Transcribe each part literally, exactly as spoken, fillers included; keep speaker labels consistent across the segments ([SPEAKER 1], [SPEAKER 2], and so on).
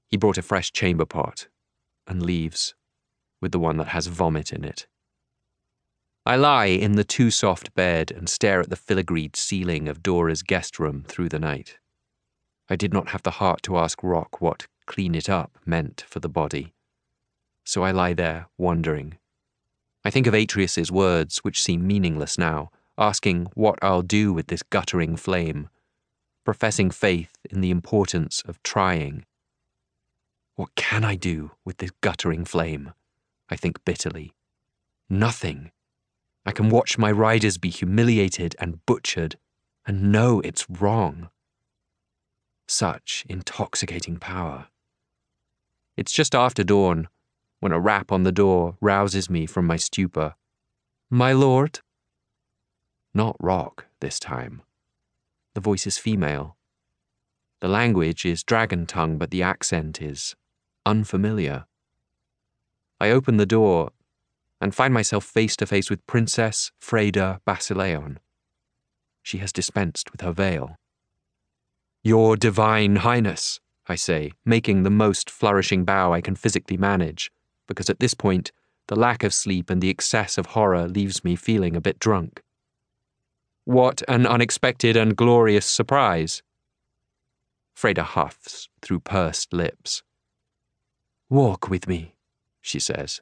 [SPEAKER 1] He brought a fresh chamber pot and leaves with the one that has vomit in it. I lie in the too-soft bed and stare at the filigreed ceiling of Dora's guest room through the night. I did not have the heart to ask Rock what clean it up meant for the body. So I lie there, wondering. I think of Atreus's words, which seem meaningless now, asking what I'll do with this guttering flame, professing faith in the importance of trying. What can I do with this guttering flame? I think bitterly. Nothing. I can watch my riders be humiliated and butchered, and know it's wrong. Such intoxicating power. It's just after dawn, when a rap on the door rouses me from my stupor. "My lord?" Not Rock this time. The voice is female. The language is dragon tongue, but the accent is unfamiliar. I open the door and find myself face to face with Princess Freyda Basileon. She has dispensed with her veil. "Your Divine Highness," I say, making the most flourishing bow I can physically manage, because at this point, the lack of sleep and the excess of horror leaves me feeling a bit drunk. "What an unexpected and glorious surprise." Freyda huffs through pursed lips. "Walk with me," she says.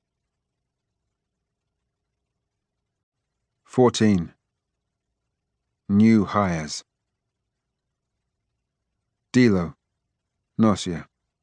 [SPEAKER 2] fourteen. New hires. Dilo, Norcia.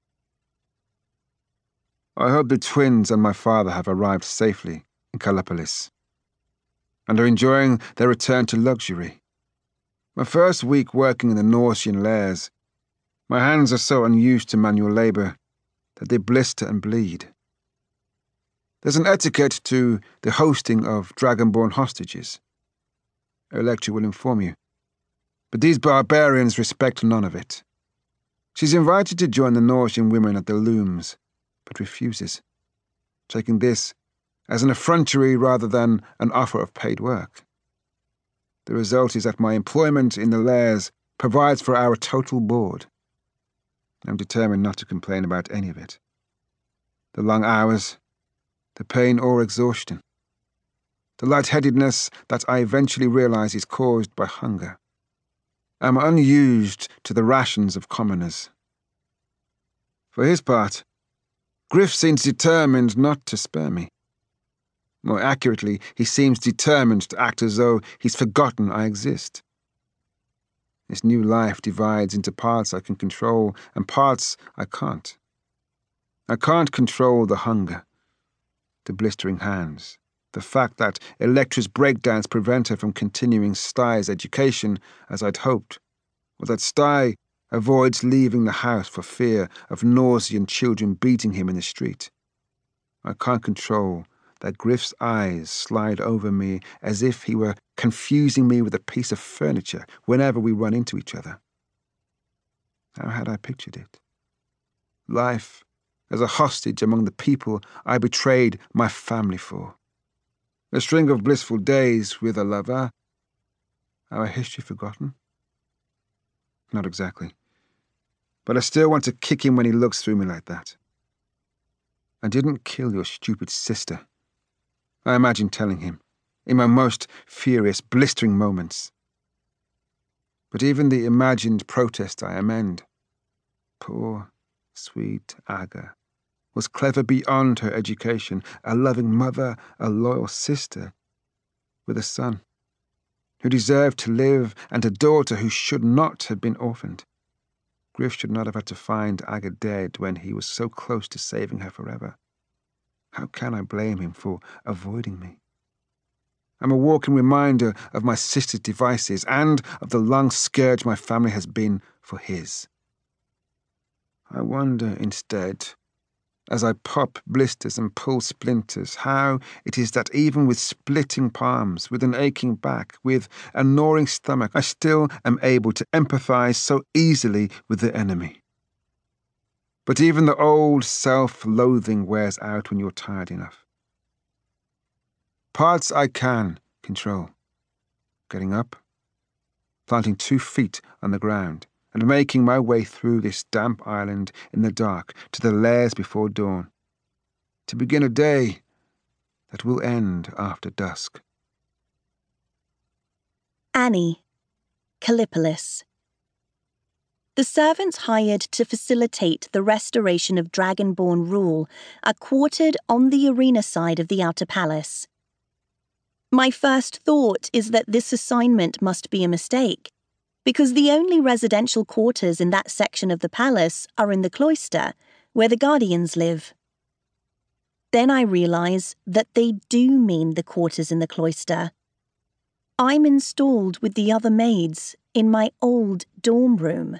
[SPEAKER 2] I hope the twins and my father have arrived safely in Calopolis and are enjoying their return to luxury. My first week working in the Norcian lairs, my hands are so unused to manual labour that they blister and bleed. There's an etiquette to the hosting of dragonborn hostages. Electra will inform you. But these barbarians respect none of it. She's invited to join the Norcian women at the looms, but refuses, taking this as an effrontery rather than an offer of paid work. The result is that my employment in the lairs provides for our total board. I'm determined not to complain about any of it. The long hours, the pain or exhaustion, the lightheadedness that I eventually realize is caused by hunger. I'm unused to the rations of commoners. For his part, Griff seems determined not to spare me. More accurately, he seems determined to act as though he's forgotten I exist. This new life divides into parts I can control and parts I can't. I can't control the hunger, the blistering hands, the fact that Electra's breakdowns prevent her from continuing Stey's education as I'd hoped, or that Stey avoids leaving the house for fear of Norcian children beating him in the street. I can't control that Griff's eyes slide over me as if he were confusing me with a piece of furniture whenever we run into each other. How had I pictured it? Life as a hostage among the people I betrayed my family for. A string of blissful days with a lover. Our history forgotten? Not exactly. But I still want to kick him when he looks through me like that. I didn't kill your stupid sister, I imagine telling him, in my most furious, blistering moments. But even the imagined protest I amend. Poor, sweet Aga was clever beyond her education, a loving mother, a loyal sister, with a son who deserved to live and a daughter who should not have been orphaned. Griff should not have had to find Aga dead when he was so close to saving her forever. How can I blame him for avoiding me? I'm a walking reminder of my sister's devices and of the long scourge my family has been for his. I wonder, instead, as I pop blisters and pull splinters, how it is that even with splitting palms, with an aching back, with a gnawing stomach, I still am able to empathize so easily with the enemy. But even the old self-loathing wears out when you're tired enough. Parts I can control. Getting up, planting two feet on the ground, and making my way through this damp island in the dark to the lairs before dawn, to begin a day that will end after dusk.
[SPEAKER 3] Annie, Callipolis. The servants hired to facilitate the restoration of Dragonborn rule are quartered on the arena side of the outer palace. My first thought is that this assignment must be a mistake, because the only residential quarters in that section of the palace are in the cloister, where the Guardians live. Then I realise that they do mean the quarters in the cloister. I'm installed with the other maids in my old dorm room.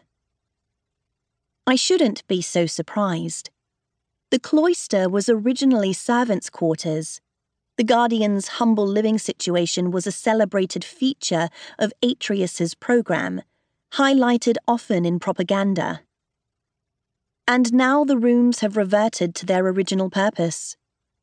[SPEAKER 3] I shouldn't be so surprised. The cloister was originally servants' quarters. The Guardians' humble living situation was a celebrated feature of Atreus's programme, highlighted often in propaganda. And now the rooms have reverted to their original purpose.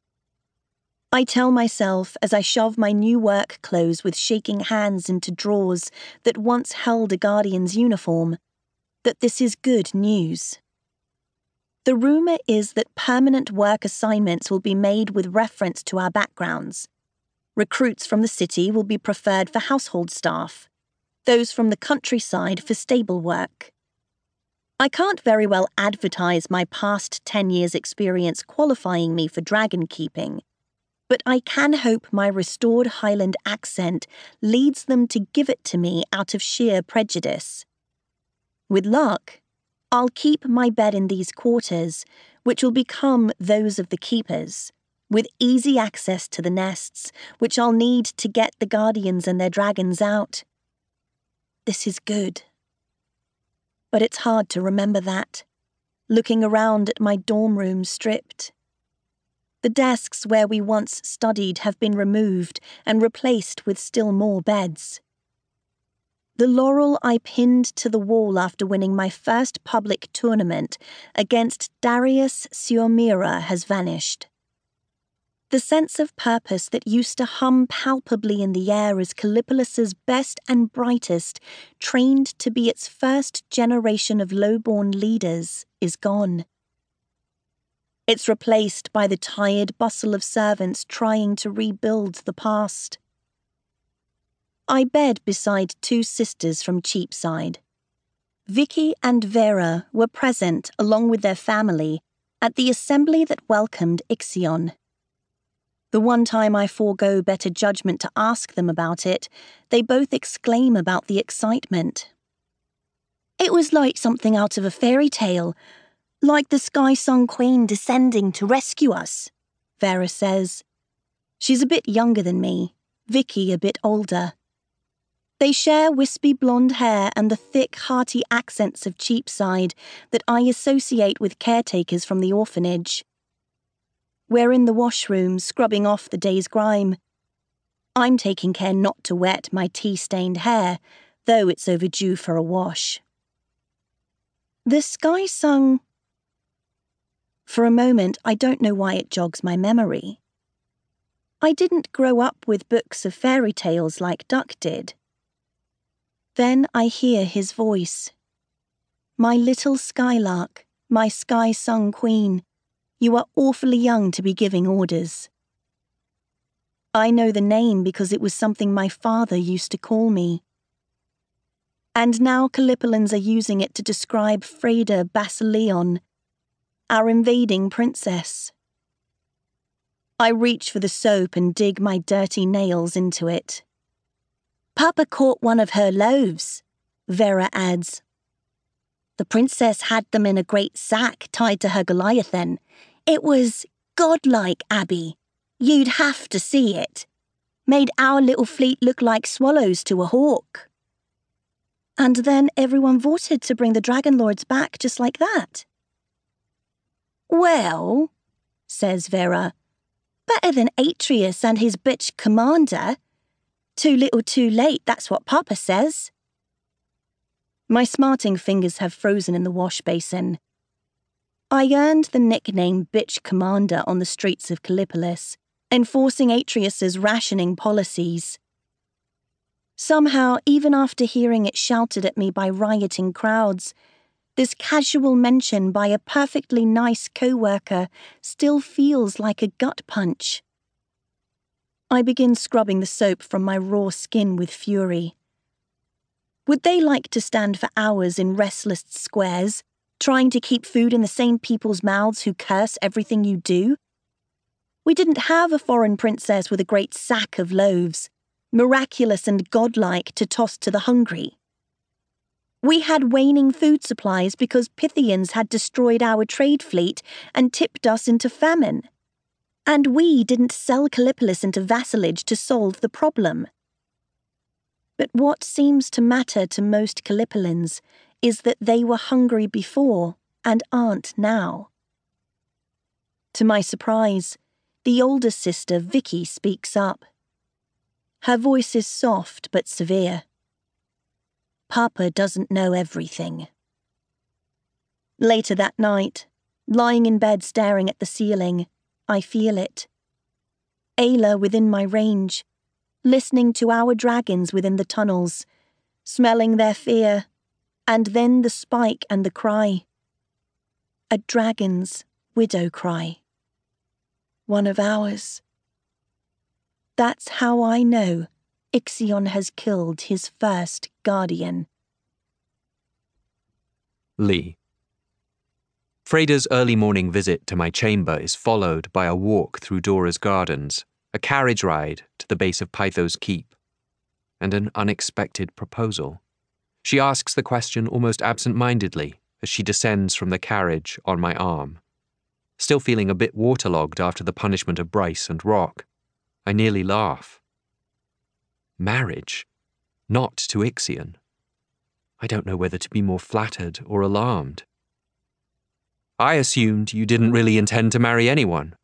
[SPEAKER 3] I tell myself as I shove my new work clothes with shaking hands into drawers that once held a Guardian's uniform, that this is good news. The rumour is that permanent work assignments will be made with reference to our backgrounds. Recruits from the city will be preferred for household staff, those from the countryside for stable work. I can't very well advertise my past ten years' experience qualifying me for dragon keeping, but I can hope my restored Highland accent leads them to give it to me out of sheer prejudice. With luck, I'll keep my bed in these quarters, which will become those of the keepers, with easy access to the nests, which I'll need to get the Guardians and their dragons out. This is good. But it's hard to remember that, looking around at my dorm room stripped. The desks where we once studied have been removed and replaced with still more beds. The laurel I pinned to the wall after winning my first public tournament against Darius Siomira has vanished. The sense of purpose that used to hum palpably in the air as Callipolis's best and brightest, trained to be its first generation of low-born leaders, is gone. It's replaced by the tired bustle of servants trying to rebuild the past. I bed beside two sisters from Cheapside. Vicky and Vera were present along with their family at the assembly that welcomed Ixion. The one time I forego better judgment to ask them about it, they both exclaim about the excitement. It was like something out of a fairy tale, like the Sky Sun Queen descending to rescue us, Vera says. She's a bit younger than me, Vicky a bit older. They share wispy blonde hair and the thick, hearty accents of Cheapside that I associate with caretakers from the orphanage. We're in the washroom, scrubbing off the day's grime. I'm taking care not to wet my tea-stained hair, though it's overdue for a wash. The Sky Sun... For a moment, I don't know why it jogs my memory. I didn't grow up with books of fairy tales like Duck did. Then I hear his voice. My little skylark, my Sky Sun Queen, you are awfully young to be giving orders. I know the name because it was something my father used to call me. And now Callipolins are using it to describe Freda Basileon, our invading princess. I reach for the soap and dig my dirty nails into it. Papa caught one of her loaves, Vera adds. The princess had them in a great sack tied to her Goliathan. It was godlike, Abby. You'd have to see it. Made our little fleet look like swallows to a hawk. And then everyone voted to bring the Dragon Lords back just like that. Well, says Vera, better than Atreus and his bitch commander. Too little too late, that's what Papa says. My smarting fingers have frozen in the wash basin. I earned the nickname Bitch Commander on the streets of Callipolis, enforcing Atreus's rationing policies. Somehow, even after hearing it shouted at me by rioting crowds, this casual mention by a perfectly nice co-worker still feels like a gut punch. I begin scrubbing the soap from my raw skin with fury. Would they like to stand for hours in restless squares, trying to keep food in the same people's mouths who curse everything you do? We didn't have a foreign princess with a great sack of loaves, miraculous and godlike to toss to the hungry. We had waning food supplies because Pythians had destroyed our trade fleet and tipped us into famine. And we didn't sell Callipolis into vassalage to solve the problem. But what seems to matter to most Callipolins is that they were hungry before and aren't now. To my surprise, the older sister, Vicky, speaks up. Her voice is soft but severe. Papa doesn't know everything. Later that night, lying in bed staring at the ceiling, I feel it. Ayla within my range, listening to our dragons within the tunnels, smelling their fear, and then the spike and the cry. A dragon's widow cry. One of ours. That's how I know Ixion has killed his first guardian.
[SPEAKER 1] Lee. Freda's early morning visit to my chamber is followed by a walk through Dora's gardens, a carriage ride to the base of Pytho's keep, and an unexpected proposal. She asks the question almost absent-mindedly as she descends from the carriage on my arm. Still feeling a bit waterlogged after the punishment of Bryce and Rock, I nearly laugh. Marriage? Not to Ixion. I don't know whether to be more flattered or alarmed. I assumed you didn't really intend to marry anyone.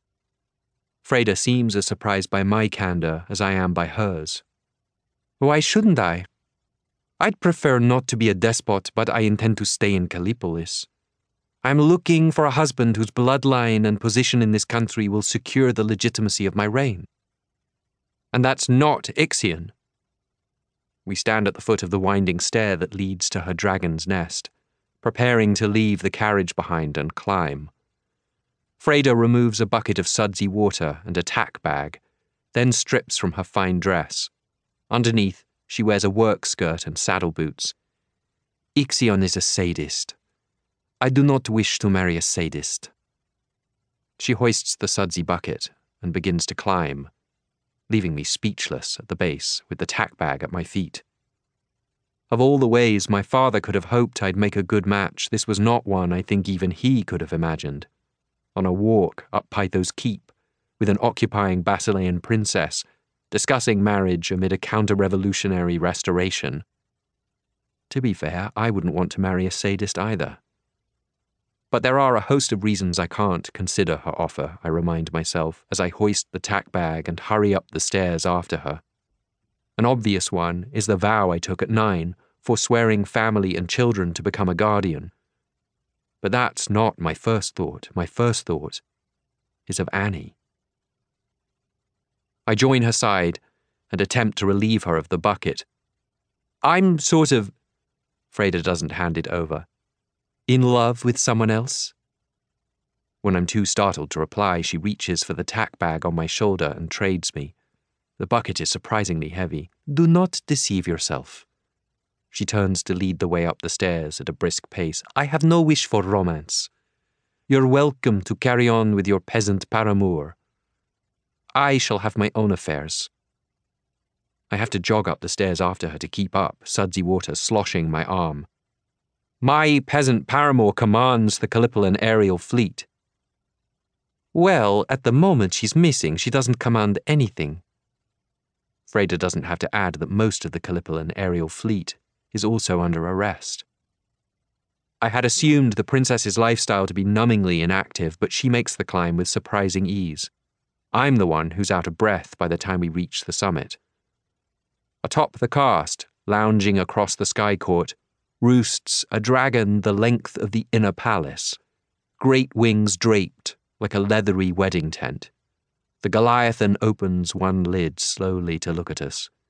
[SPEAKER 1] Freda seems as surprised by my candor as I am by hers. Why shouldn't I? I'd prefer not to be a despot, but I intend to stay in Callipolis. I'm looking for a husband whose bloodline and position in this country will secure the legitimacy of my reign. And that's not Ixion. We stand at the foot of the winding stair that leads to her dragon's nest, preparing to leave the carriage behind and climb. Freda removes a bucket of sudsy water and a tack bag, then strips from her fine dress. Underneath, she wears a work skirt and saddle boots. Ixion is a sadist. I do not wish to marry a sadist. She hoists the sudsy bucket and begins to climb, leaving me speechless at the base with the tack bag at my feet. Of all the ways my father could have hoped I'd make a good match, this was not one I think even he could have imagined. On a walk up Pytho's keep, with an occupying Basilean princess, discussing marriage amid a counter-revolutionary restoration. To be fair, I wouldn't want to marry a sadist either. But there are a host of reasons I can't consider her offer, I remind myself, as I hoist the tack bag and hurry up the stairs after her. An obvious one is the vow I took at nine, forswearing family and children to become a guardian. But that's not my first thought. My first thought is of Annie. I join her side and attempt to relieve her of the bucket. I'm sort of... Freda doesn't hand it over. In love with someone else? When I'm too startled to reply, she reaches for the tack bag on my shoulder and trades me. The bucket is surprisingly heavy. Do not deceive yourself. She turns to lead the way up the stairs at a brisk pace. I have no wish for romance. You're welcome to carry on with your peasant paramour. I shall have my own affairs. I have to jog up the stairs after her to keep up, sudsy water sloshing my arm. My peasant paramour commands the Callipolan aerial fleet. Well, at the moment she's missing. She doesn't command anything. Freda doesn't have to add that most of the Callipolan aerial fleet is also under arrest. I had assumed the princess's lifestyle to be numbingly inactive, but she makes the climb with surprising ease. I'm the one who's out of breath by the time we reach the summit. Atop the cast, lounging across the sky court, roosts a dragon the length of the inner palace, great wings draped like a leathery wedding tent. The Goliathan opens one lid slowly to look at us.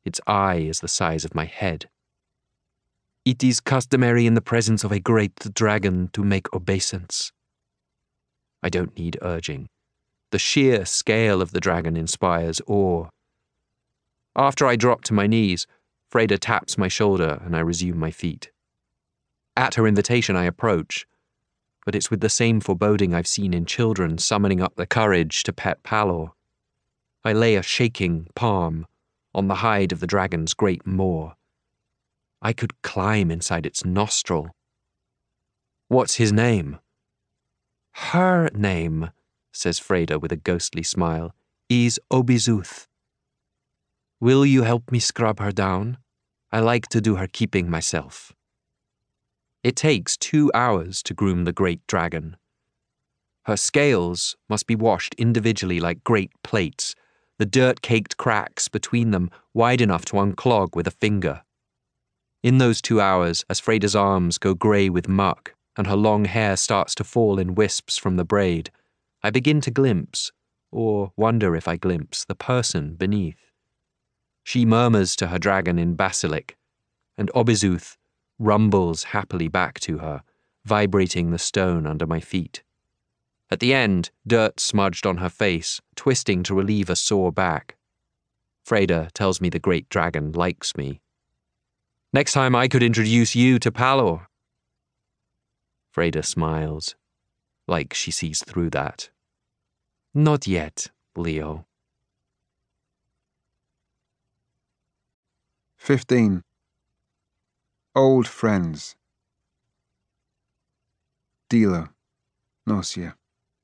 [SPEAKER 1] Its eye is the size of my head. It is customary in the presence of a great dragon to make obeisance. I don't need urging. The sheer scale of the dragon inspires awe. After I drop to my knees, Freda taps my shoulder and I resume my feet. At her invitation, I approach, but it's with the same foreboding I've seen in children summoning up the courage to pet Palor. I lay a shaking palm on the hide of the dragon's great maw. I could climb inside its nostril. What's his name? Her name, says Freda with a ghostly smile, is Obizuth. Will you help me scrub her down? I like to do her keeping myself. It takes two hours to groom the great dragon. Her scales must be washed individually like great plates, the dirt-caked cracks between them wide enough to unclog with a finger. In those two hours, as Freda's arms go grey with muck and her long hair starts to fall in wisps from the braid, I begin to glimpse, or wonder if I glimpse, the person beneath. She murmurs to her dragon in Basilic, and Obizuth rumbles happily back to her, vibrating the stone under my feet. At the end, dirt smudged on her face, twisting to relieve a sore back. Freda tells me the great dragon likes me. Next time I could introduce you to Palor. Freda smiles, like she sees through that. Not yet, Leo.
[SPEAKER 2] Fifteen. Old friends. Dilo, Norcia.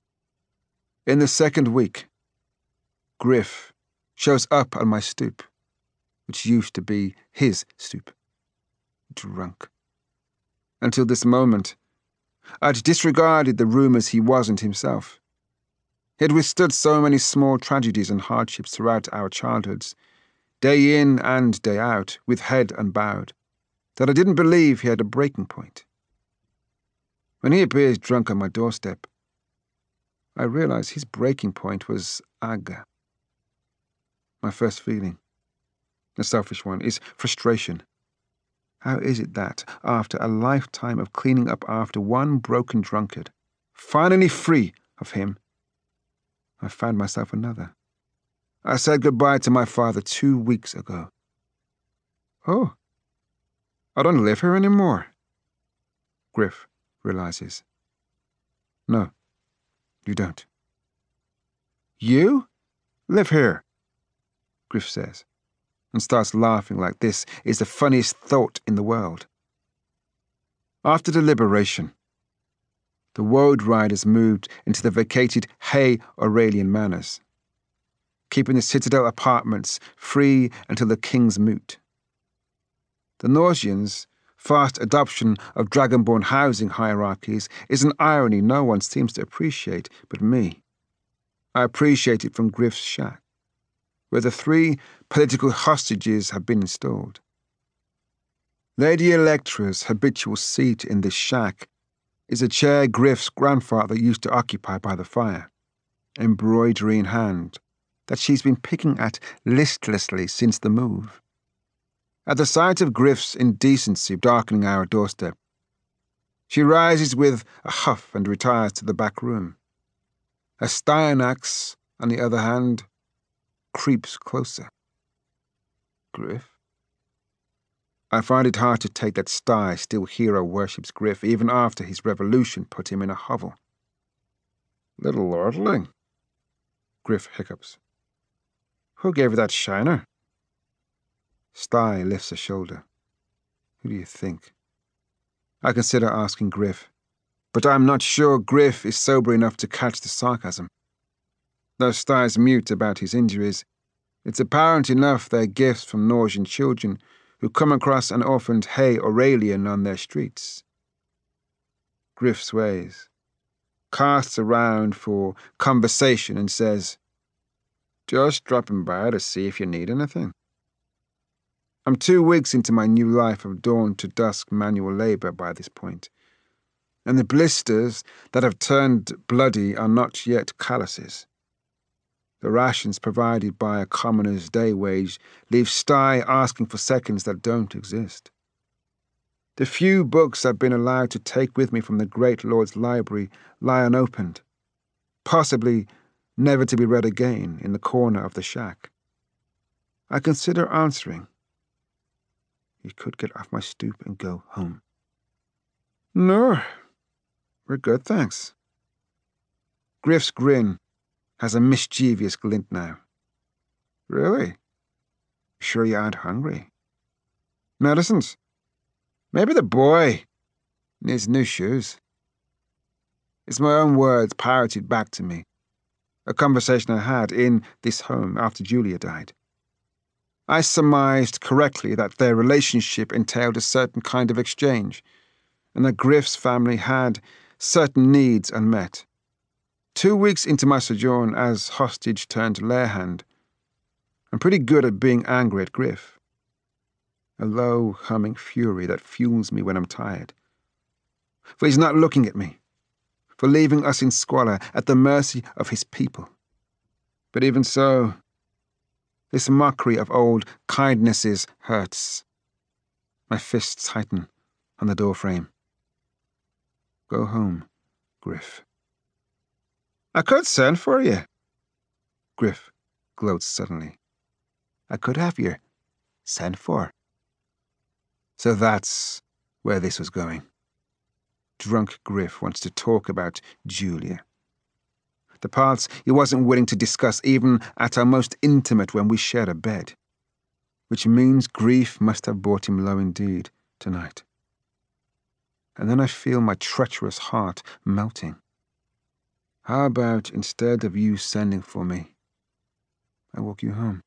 [SPEAKER 2] In the second week, Griff shows up on my stoop, which used to be his stoop. Drunk. Until this moment, I'd disregarded the rumours he wasn't himself. He had withstood so many small tragedies and hardships throughout our childhoods, day in and day out, with head unbowed, that I didn't believe he had a breaking point. When he appears drunk on my doorstep, I realised his breaking point was Aga. My first feeling, a selfish one, is frustration. How is it that, after a lifetime of cleaning up after one broken drunkard, finally free of him, I found myself another? I said goodbye to my father two weeks ago. Oh, I don't live here anymore, Griff realizes. No, you don't. You live here, Griff says, and starts laughing like this is the funniest thought in the world. After deliberation, the Woad Riders moved into the vacated Hay Aurelian Manors, keeping the Citadel apartments free until the King's Moot. The Norsians' fast adoption of Dragonborn housing hierarchies is an irony no one seems to appreciate but me. I appreciate it from Griff's shack, where the three political hostages have been installed. Lady Electra's habitual seat in this shack is a chair Griff's grandfather used to occupy by the fire, embroidery in hand, that she's been picking at listlessly since the move. At the sight of Griff's indecency darkening our doorstep, she rises with a huff and retires to the back room. A Styanax, on the other hand, creeps closer. Griff? I find it hard to take that Sty still hero worships Griff even after his revolution put him in a hovel. Little lordling, Griff hiccups. Who gave you that shiner? Sty lifts a shoulder. Who do you think? I consider asking Griff, but I'm not sure Griff is sober enough to catch the sarcasm. Though Sty's mute about his injuries, it's apparent enough they're gifts from Norsian children who come across an orphaned Hay Aurelian on their streets. Griff sways, casts around for conversation and says, "Just dropping by to see if you need anything." I'm two weeks into my new life of dawn to dusk manual labour by this point, and the blisters that have turned bloody are not yet calluses. The rations provided by a commoner's day wage leave Stye asking for seconds that don't exist. The few books I've been allowed to take with me from the Great Lord's library lie unopened, possibly never to be read again in the corner of the shack. I consider answering. You could get off my stoop and go home. No, we're good, thanks. Griff's grin has a mischievous glint now. Really? Sure you aren't hungry? Medicines? Maybe the boy needs new shoes. It's my own words parroted back to me, a conversation I had in this home after Julia died. I surmised correctly that their relationship entailed a certain kind of exchange, and that Griff's family had certain needs unmet. Two weeks into my sojourn as hostage turned lair-hand, I'm pretty good at being angry at Griff. A low, humming fury that fuels me when I'm tired. For he's not looking at me, for leaving us in squalor at the mercy of his people. But even so, this mockery of old kindnesses hurts. My fists tighten on the doorframe. Go home, Griff. I could send for you. Griff gloats suddenly. I could have you sent for. So that's where this was going. Drunk Griff wants to talk about Julia. The parts he wasn't willing to discuss even at our most intimate when we shared a bed. Which means grief must have brought him low indeed tonight. And then I feel my treacherous heart melting. How about instead of you sending for me, I walk you home?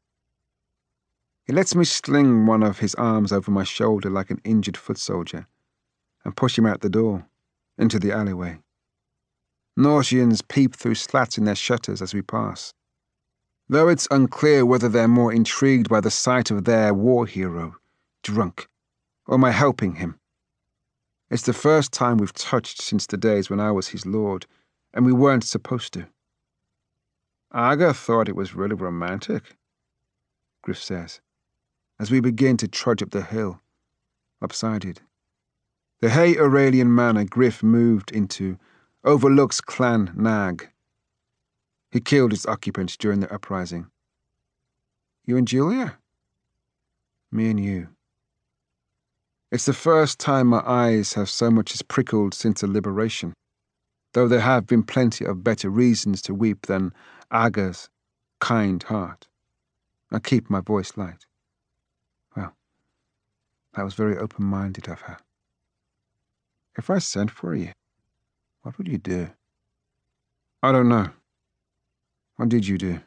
[SPEAKER 2] He lets me sling one of his arms over my shoulder like an injured foot soldier and push him out the door, into the alleyway. Norsians peep through slats in their shutters as we pass, though it's unclear whether they're more intrigued by the sight of their war hero, drunk, or my helping him. It's the first time we've touched since the days when I was his lord, and we weren't supposed to. Aga thought it was really romantic, Griff says, as we begin to trudge up the hill, lopsided. The Hay Aurelian manor Griff moved into overlooks Clan Nag. He killed its occupants during the uprising. You and Julia? Me and you. It's the first time my eyes have so much as prickled since the liberation, though there have been plenty of better reasons to weep than Aga's kind heart. I keep my voice light. Well, that was very open-minded of her. If I sent for you, what would you do? I don't know. What did you do?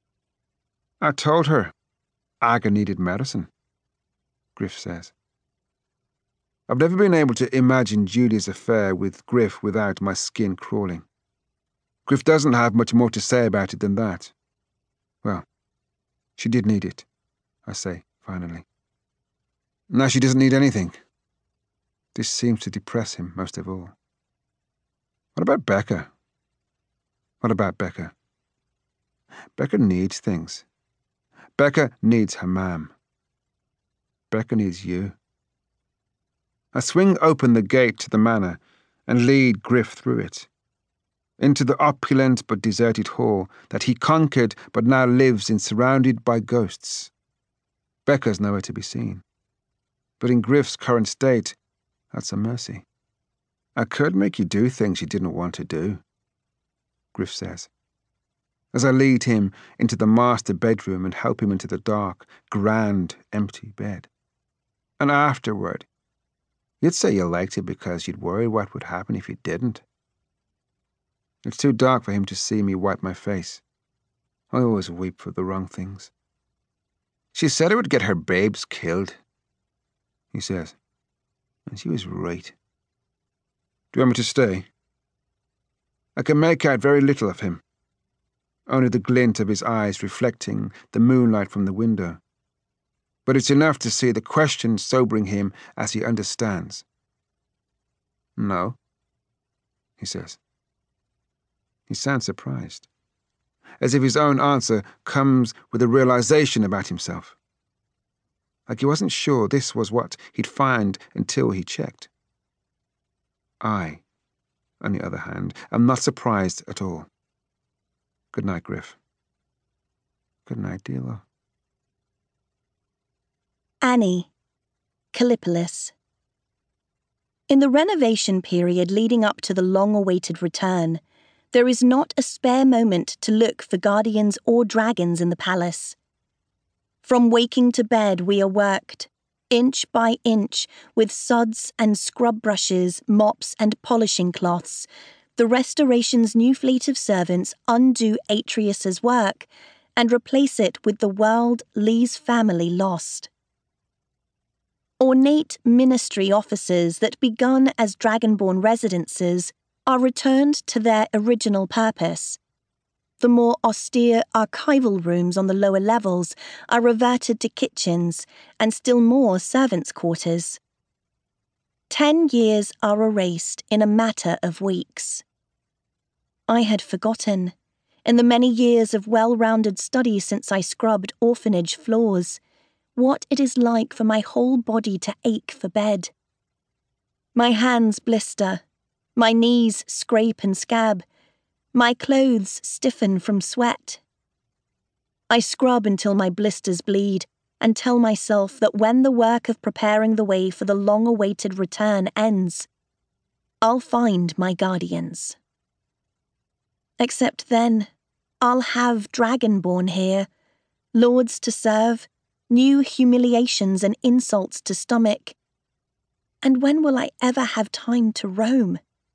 [SPEAKER 2] I told her Aga needed medicine, Griff says. I've never been able to imagine Julia's affair with Griff without my skin crawling. Griff doesn't have much more to say about it than that. Well, she did need it, I say, finally. Now she doesn't need anything. This seems to depress him most of all. What about Becca? What about Becca? Becca needs things. Becca needs her mam. Becca needs you. I swing open the gate to the manor and lead Griff through it, into the opulent but deserted hall that he conquered but now lives in, surrounded by ghosts. Becca's nowhere to be seen. But in Griff's current state, that's a mercy. I could make you do things you didn't want to do, Griff says, as I lead him into the master bedroom and help him into the dark, grand, empty bed. And afterward, you'd say you liked it because you'd worry what would happen if you didn't. It's too dark for him to see me wipe my face. I always weep for the wrong things. She said it would get her babes killed, he says, and she was right. Do you want me to stay? I can make out very little of him, only the glint of his eyes reflecting the moonlight from the window. But it's enough to see the question sobering him as he understands. No, he says. He sounds surprised. as if his own answer comes with a realization about himself. Like he wasn't sure this was what he'd find until he checked. I, on the other hand, am not surprised at all. Good night, Griff. Good night, Dilo.
[SPEAKER 3] Annie, Callipolis. In the renovation period leading up to the long-awaited return, there is not a spare moment to look for guardians or dragons in the palace. From waking to bed we are worked, inch by inch, with suds and scrub brushes, mops and polishing cloths. The restoration's new fleet of servants undo Atreus's work and replace it with the world Lee's family lost. Ornate ministry offices that begun as Dragonborn residences are returned to their original purpose. The more austere archival rooms on the lower levels are reverted to kitchens and still more servants' quarters. Ten years are erased in a matter of weeks. I had forgotten, in the many years of well-rounded study since I scrubbed orphanage floors, what it is like for my whole body to ache for bed. My hands blister, my knees scrape and scab, my clothes stiffen from sweat. I scrub until my blisters bleed and tell myself that when the work of preparing the way for the long-awaited return ends, I'll find my guardians. Except then, I'll have Dragonborn here, lords to serve, new humiliations and insults to stomach. And when will I ever have time to roam?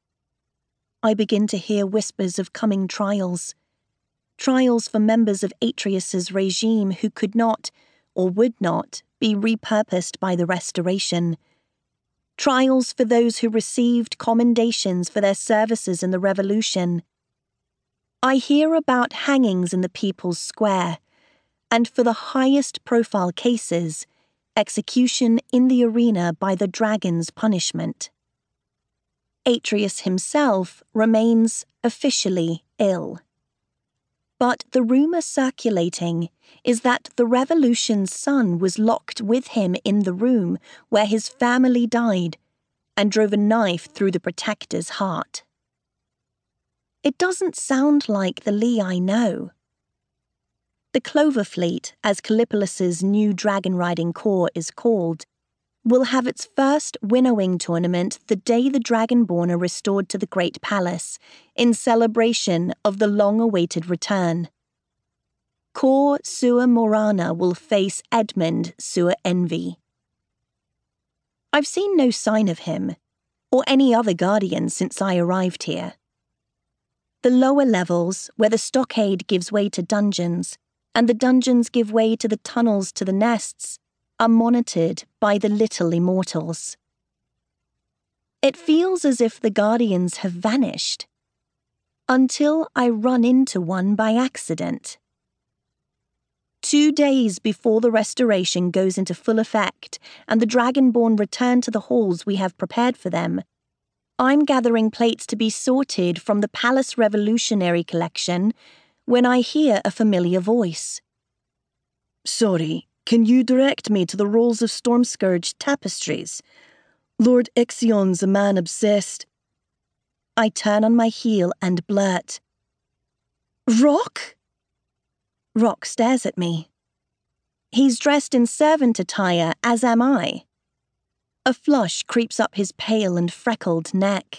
[SPEAKER 3] I begin to hear whispers of coming trials. Trials for members of Atreus's regime who could not, or would not, be repurposed by the Restoration. Trials for those who received commendations for their services in the Revolution. I hear about hangings in the People's Square, and for the highest profile cases, execution in the arena by the dragon's punishment. Atreus himself remains officially ill. But the rumour circulating is that the Revolution's son was locked with him in the room where his family died and drove a knife through the protector's heart. It doesn't sound like the Lee I know. The Clover Fleet, as Callipolis's new dragon-riding corps is called, will have its first winnowing tournament the day the Dragonborn are restored to the Great Palace, in celebration of the long-awaited return. Corps Suor Morana will face Edmund Suor Envy. I've seen no sign of him, or any other guardian since I arrived here. The lower levels, where the stockade gives way to dungeons, and the dungeons give way to the tunnels to the nests, are monitored by the little immortals. It feels as if the guardians have vanished, until I run into one by accident. Two days before the restoration goes into full effect and the Dragonborn return to the halls we have prepared for them, I'm gathering plates to be sorted from the Palace Revolutionary Collection when I hear a familiar voice.
[SPEAKER 4] Sorry, can you direct me to the rolls of Stormscourge tapestries? Lord Ixion's a man obsessed.
[SPEAKER 3] I turn on my heel and blurt. Rock? Rock stares at me. He's dressed in servant attire, as am I. A flush creeps up his pale and freckled neck.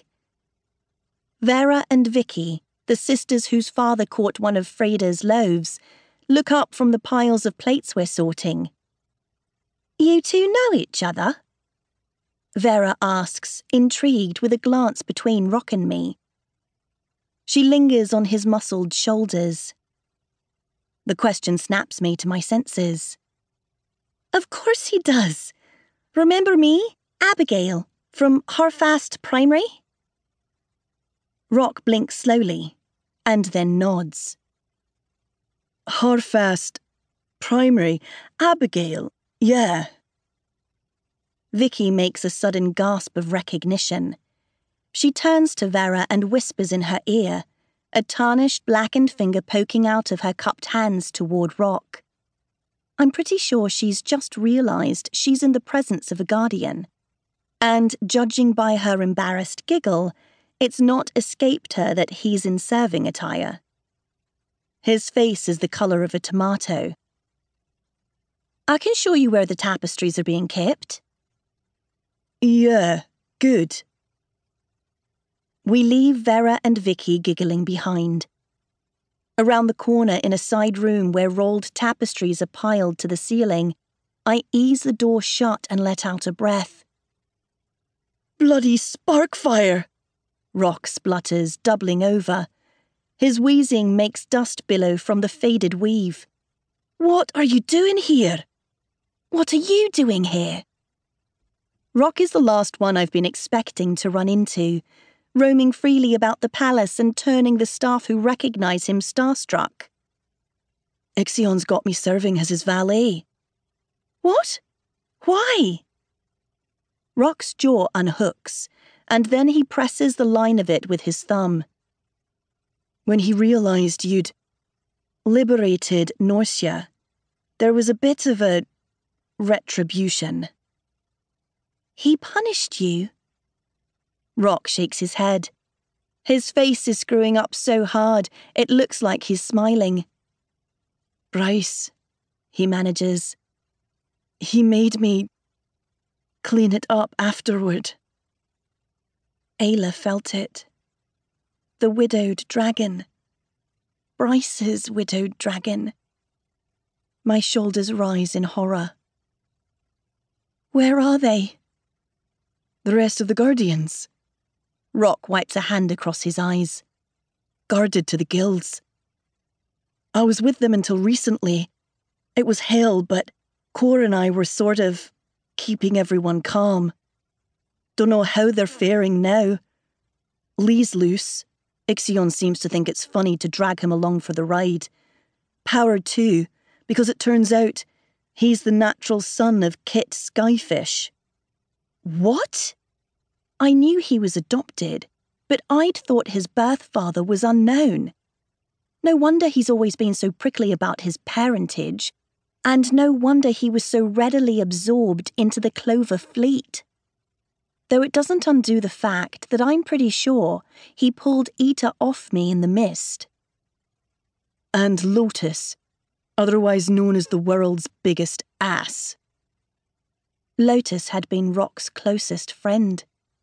[SPEAKER 3] Vera and Vicky, the sisters whose father caught one of Freda's loaves, look up from the piles of plates we're sorting. You two know each other? Vera asks, intrigued with a glance between Rock and me. She lingers on his muscled shoulders. The question snaps me to my senses. Of course he does. Remember me, Abigail, from Harfast Primary? Rock blinks slowly, and then nods.
[SPEAKER 4] Harfast Primary, Abigail, yeah.
[SPEAKER 3] Vicky makes a sudden gasp of recognition. She turns to Vera and whispers in her ear, a tarnished blackened finger poking out of her cupped hands toward Rock. I'm pretty sure she's just realised she's in the presence of a guardian. And, judging by her embarrassed giggle, it's not escaped her that he's in serving attire. His face is the colour of a tomato. I can show you where the tapestries are being kept.
[SPEAKER 4] Yeah, good.
[SPEAKER 3] We leave Vera and Vicky giggling behind. Around the corner in a side room where rolled tapestries are piled to the ceiling, I ease the door shut and let out a breath.
[SPEAKER 4] Bloody sparkfire!
[SPEAKER 3] Rock splutters, doubling over. His wheezing makes dust billow from the faded weave.
[SPEAKER 4] What are you doing here?
[SPEAKER 3] What are you doing here? Rock is the last one I've been expecting to run into, roaming freely about the palace and turning the staff who recognise him starstruck.
[SPEAKER 4] Ixion's got me serving as his valet.
[SPEAKER 3] What? Why? Rock's jaw unhooks, and then he presses the line of it with his thumb.
[SPEAKER 4] When he realised you'd liberated Norcia, there was a bit of a retribution.
[SPEAKER 3] He punished you? Rock shakes his head. His face is screwing up so hard, it looks like he's smiling.
[SPEAKER 4] Bryce,
[SPEAKER 3] he manages.
[SPEAKER 4] He made me clean it up afterward.
[SPEAKER 3] Ayla felt it. The widowed dragon. Bryce's widowed dragon. My shoulders rise in horror. Where are they?
[SPEAKER 4] The rest of the Guardians.
[SPEAKER 3] Rock wipes a hand across his eyes.
[SPEAKER 4] Guarded to the guilds. I was with them until recently. It was hell, but Cor and I were sort of keeping everyone calm. Don't know how they're faring now. Lee's loose. Ixion seems to think it's funny to drag him along for the ride. Power too, because it turns out he's the natural son of Kit Skyfish.
[SPEAKER 3] What? I knew he was adopted, but I'd thought his birth father was unknown. No wonder he's always been so prickly about his parentage, and no wonder he was so readily absorbed into the Clover fleet. Though it doesn't undo the fact that I'm pretty sure he pulled Ita off me in the mist.
[SPEAKER 4] And Lotus, otherwise known as the world's biggest ass.
[SPEAKER 3] Lotus had been Rock's closest friend.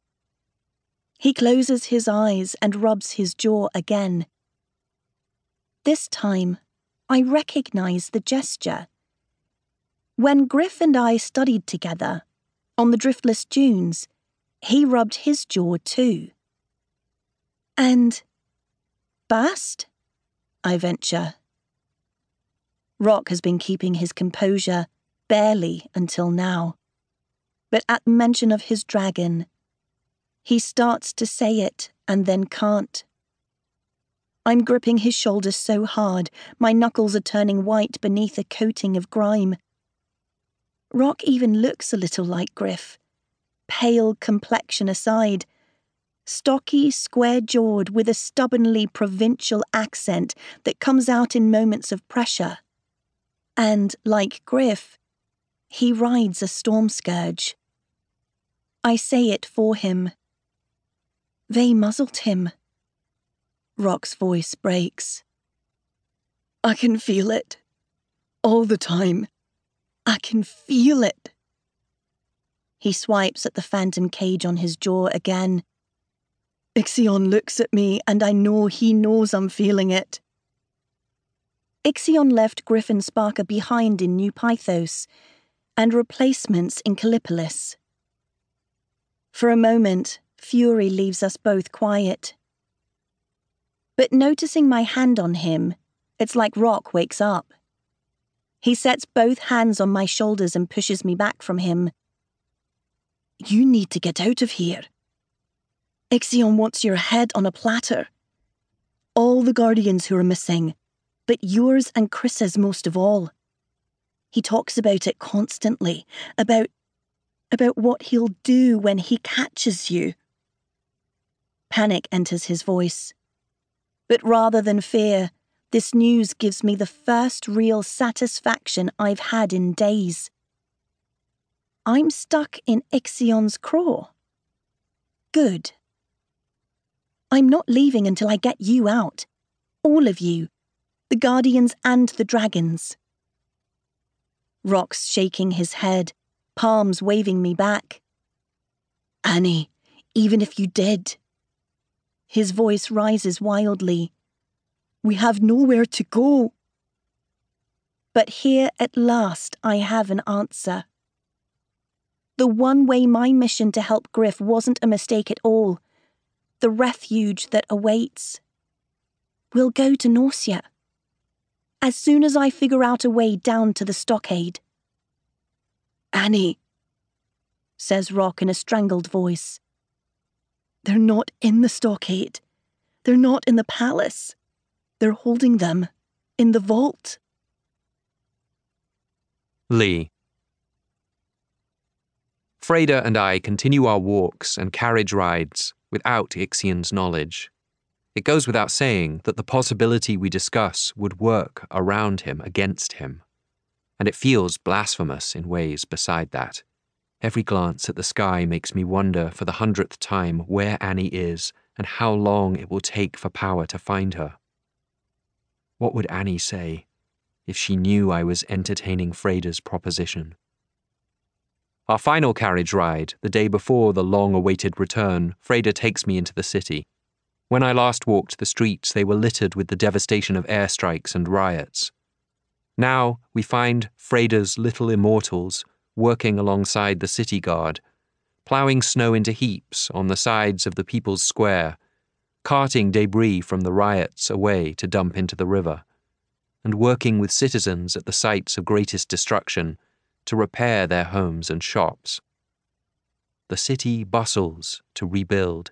[SPEAKER 3] He closes his eyes and rubs his jaw again. This time, I recognise the gesture. When Griff and I studied together, on the driftless dunes, he rubbed his jaw too. And Bast? I venture. Rock has been keeping his composure, barely until now. But at mention of his dragon, he starts to say it and then can't. I'm gripping his shoulders so hard, my knuckles are turning white beneath a coating of grime. Rock even looks a little like Griff, pale complexion aside, stocky, square-jawed with a stubbornly provincial accent that comes out in moments of pressure. And, like Griff, he rides a storm scourge. I say it for him. They muzzled him. Rock's voice breaks.
[SPEAKER 4] I can feel it. All the time. I can feel it.
[SPEAKER 3] He swipes at the phantom cage on his jaw again.
[SPEAKER 4] Ixion looks at me and I know he knows I'm feeling it.
[SPEAKER 3] Ixion left Griffin Sparker behind in New Pythos and replacements in Callipolis. For a moment, fury leaves us both quiet. But noticing my hand on him, it's like Rock wakes up. He sets both hands on my shoulders and pushes me back from him.
[SPEAKER 4] You need to get out of here. Ixion wants your head on a platter. All the Guardians who are missing, but yours and Chris's most of all. He talks about it constantly, about, about what he'll do when he catches you. Panic enters his voice.
[SPEAKER 3] But rather than fear, this news gives me the first real satisfaction I've had in days. I'm stuck in Ixion's craw. Good. I'm not leaving until I get you out. All of you. The Guardians and the Dragons. Rock's shaking his head, palms waving me back. Annie, even if you did. His voice rises wildly. We have nowhere to go. But here at last I have an answer. The one way my mission to help Griff wasn't a mistake at all. The refuge that awaits. We'll go to Norcia. As soon as I figure out a way down to the stockade. Annie, says Rock in a strangled voice. They're not in the stockade. They're not in the palace. They're holding them in the vault.
[SPEAKER 1] Lee. Freda and I continue our walks and carriage rides without Ixion's knowledge. It goes without saying that the possibility we discuss would work around him against him. And it feels blasphemous in ways beside that. Every glance at the sky makes me wonder for the hundredth time where Annie is and how long it will take for power to find her. What would Annie say if she knew I was entertaining Freda's proposition? Our final carriage ride, the day before the long-awaited return, Freda takes me into the city. When I last walked the streets, they were littered with the devastation of airstrikes and riots. Now we find Freda's little immortals working alongside the city guard, ploughing snow into heaps on the sides of the People's Square, carting debris from the riots away to dump into the river, and working with citizens at the sites of greatest destruction to repair their homes and shops. The city bustles to rebuild.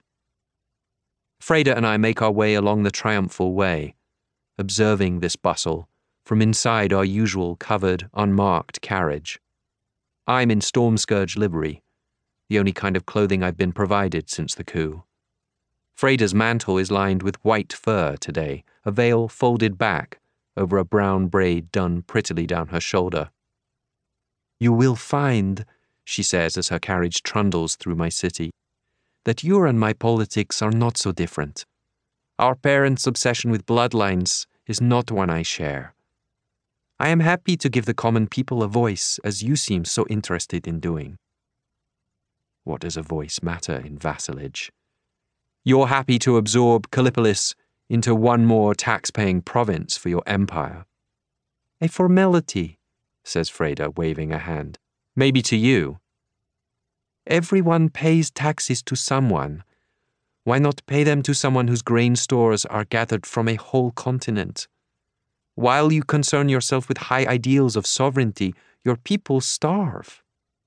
[SPEAKER 1] Freda and I make our way along the Triumphal Way, observing this bustle from inside our usual covered, unmarked carriage. I'm in Stormscourge livery, the only kind of clothing I've been provided since the coup. Freda's mantle is lined with white fur today, a veil folded back over a brown braid done prettily down her shoulder. You will find, she says as her carriage trundles through my city, that your and my politics are not so different. Our parents' obsession with bloodlines is not one I share. I am happy to give the common people a voice, as you seem so interested in doing. What does a voice matter in vassalage? You're happy to absorb Callipolis into one more tax-paying province for your empire. A formality, says Freda, waving a hand. Maybe to you. Everyone pays taxes to someone. Why not pay them to someone whose grain stores are gathered from a whole continent? While you concern yourself with high ideals of sovereignty, your people starve.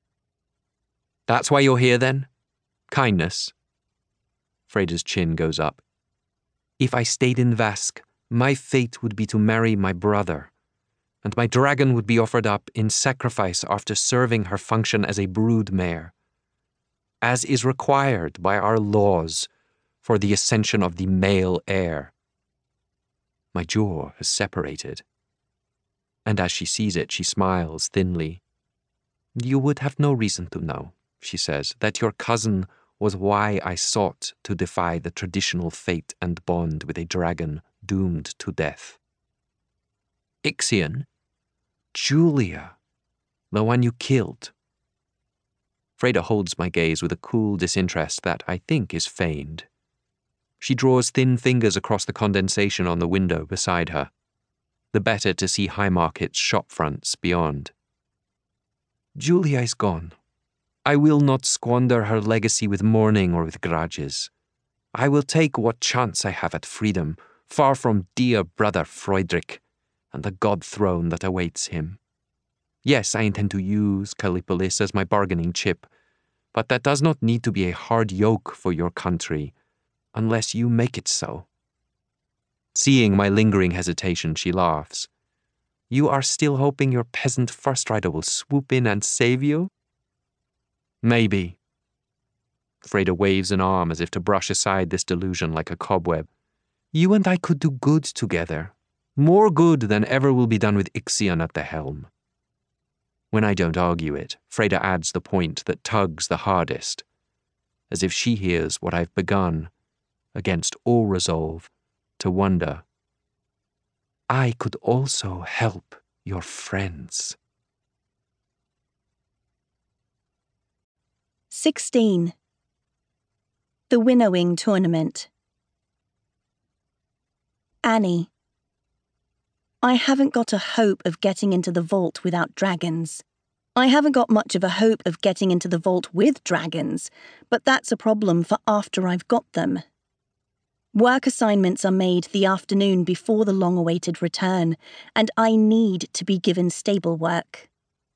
[SPEAKER 1] That's why you're here, then? Kindness. Freda's chin goes up. If I stayed in Vask, my fate would be to marry my brother, and my dragon would be offered up in sacrifice after serving her function as a brood mare, as is required by our laws for the ascension of the male heir. My jaw has separated, and as she sees it, she smiles thinly. You would have no reason to know, she says, that your cousin was why I sought to defy the traditional fate and bond with a dragon doomed to death. Ixion? Julia, the one you killed. Freda holds my gaze with a cool disinterest that I think is feigned. She draws thin fingers across the condensation on the window beside her, the better to see Highmarket's shop fronts beyond. Julia is gone. I will not squander her legacy with mourning or with grudges. I will take what chance I have at freedom, far from dear brother Freudric and the god throne that awaits him. Yes, I intend to use Callipolis as my bargaining chip, but that does not need to be a hard yoke for your country, unless you make it so. Seeing my lingering hesitation, she laughs. You are still hoping your peasant first rider will swoop in and save you? Maybe. Freda waves an arm as if to brush aside this delusion like a cobweb. You and I could do good together, more good than ever will be done with Ixion at the helm. When I don't argue it, Freda adds the point that tugs the hardest, as if she hears what I've begun, against all resolve, to wonder. I could also help your friends.
[SPEAKER 3] sixteen. The Winnowing Tournament. Annie. I haven't got a hope of getting into the vault without dragons. I haven't got much of a hope of getting into the vault with dragons, but that's a problem for after I've got them. Work assignments are made the afternoon before the long-awaited return, and I need to be given stable work.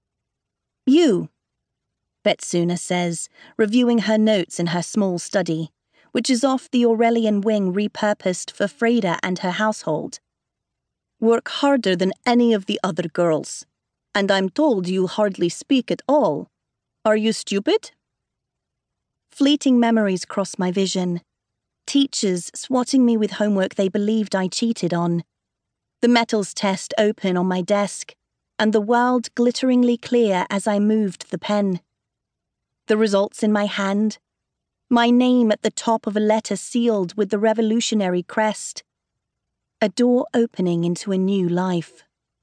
[SPEAKER 3] You, Betsuna says, reviewing her notes in her small study, which is off the Aurelian wing repurposed for Freda and her household. Work harder than any of the other girls, and I'm told you hardly speak at all. Are you stupid? Fleeting memories cross my vision. Teachers swatting me with homework they believed I cheated on. The metals test open on my desk, and the world glitteringly clear as I moved the pen. The results in my hand. My name at the top of a letter sealed with the revolutionary crest. A door opening into a new life.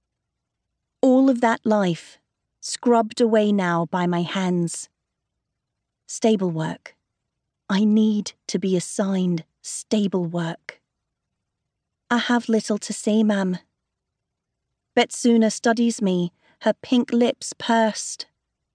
[SPEAKER 3] All of that life, scrubbed away now by my hands. Stable work. I need to be assigned stable work. I have little to say, ma'am. Betsuna studies me, her pink lips pursed.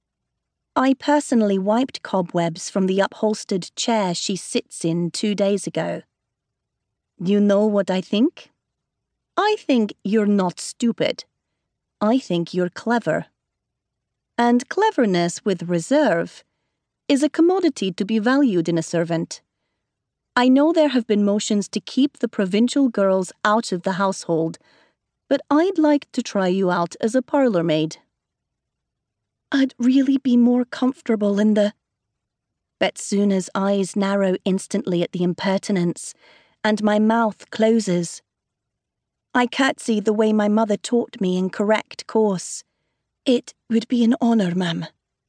[SPEAKER 3] I personally wiped cobwebs from the upholstered chair she sits in two days ago. You know what I think? I think you're not stupid. I think you're clever. And cleverness with reserve is a commodity to be valued in a servant. I know there have been motions to keep the provincial girls out of the household, but I'd like to try you out as a parlour maid. I'd really be more comfortable in the... Betsuna's eyes narrow instantly at the impertinence, and my mouth closes. I curtsy the way my mother taught me in correct course. It would be an honour, ma'am.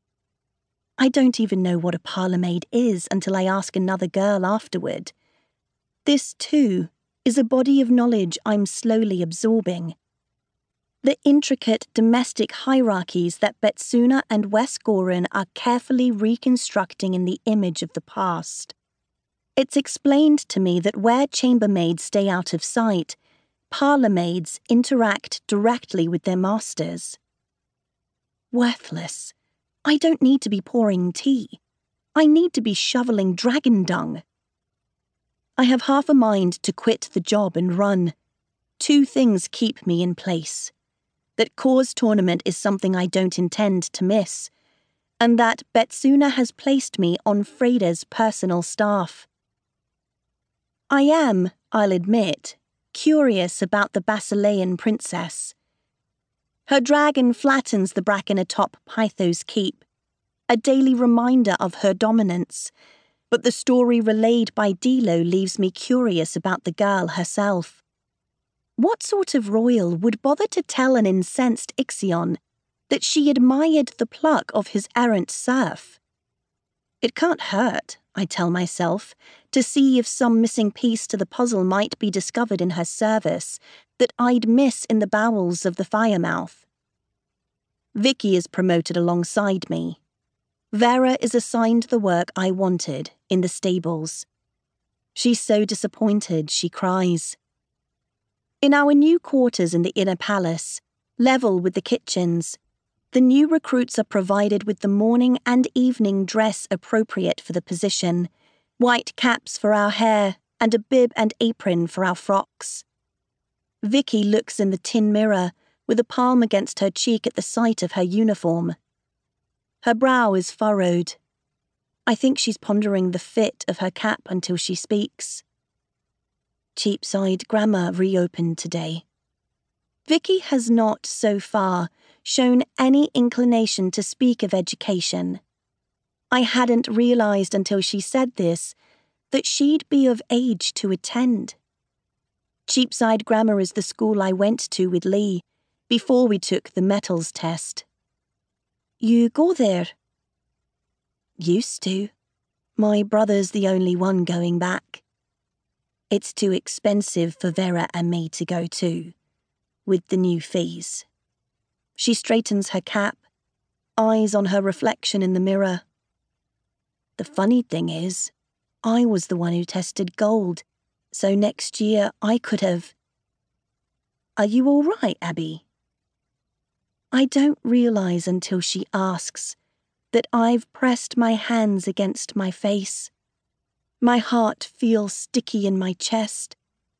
[SPEAKER 3] I don't even know what a parlour maid is until I ask another girl afterward. This, too, is a body of knowledge I'm slowly absorbing. The intricate domestic hierarchies that Betsuna and Wes Goran are carefully reconstructing in the image of the past. It's explained to me that where chambermaids stay out of sight, parlour maids interact directly with their masters. Worthless. I don't need to be pouring tea. I need to be shoveling dragon dung. I have half a mind to quit the job and run. Two things keep me in place. That Kor's tournament is something I don't intend to miss, and that Betsuna has placed me on Freda's personal staff. I am, I'll admit, curious about the Basilean princess. Her dragon flattens the bracken atop Pytho's keep, a daily reminder of her dominance, but the story relayed by Dilo leaves me curious about the girl herself. What sort of royal would bother to tell an incensed Ixion that she admired the pluck of his errant serf? It can't hurt, I tell myself, to see if some missing piece to the puzzle might be discovered in her service that I'd miss in the bowels of the Firemouth. Vicky is promoted alongside me. Vera is assigned the work I wanted in the stables. She's so disappointed she cries. In our new quarters in the inner palace, level with the kitchens, the new recruits are provided with the morning and evening dress appropriate for the position, white caps for our hair, and a bib and apron for our frocks. Vicky looks in the tin mirror, with a palm against her cheek at the sight of her uniform. Her brow is furrowed. I think she's pondering the fit of her cap until she speaks. Cheapside Grammar reopened today. Vicky has not, so far, shown any inclination to speak of education. I hadn't realised until she said this that she'd be of age to attend. Cheapside Grammar is the school I went to with Lee, before we took the metals test. You go there? Used to. My brother's the only one going back. It's too expensive for Vera and me to go too, with the new fees. She straightens her cap, eyes on her reflection in the mirror. The funny thing is, I was the one who tested gold, so next year I could have... Are you all right, Abby? I don't realise until she asks that I've pressed my hands against my face. My heart feels sticky in my chest.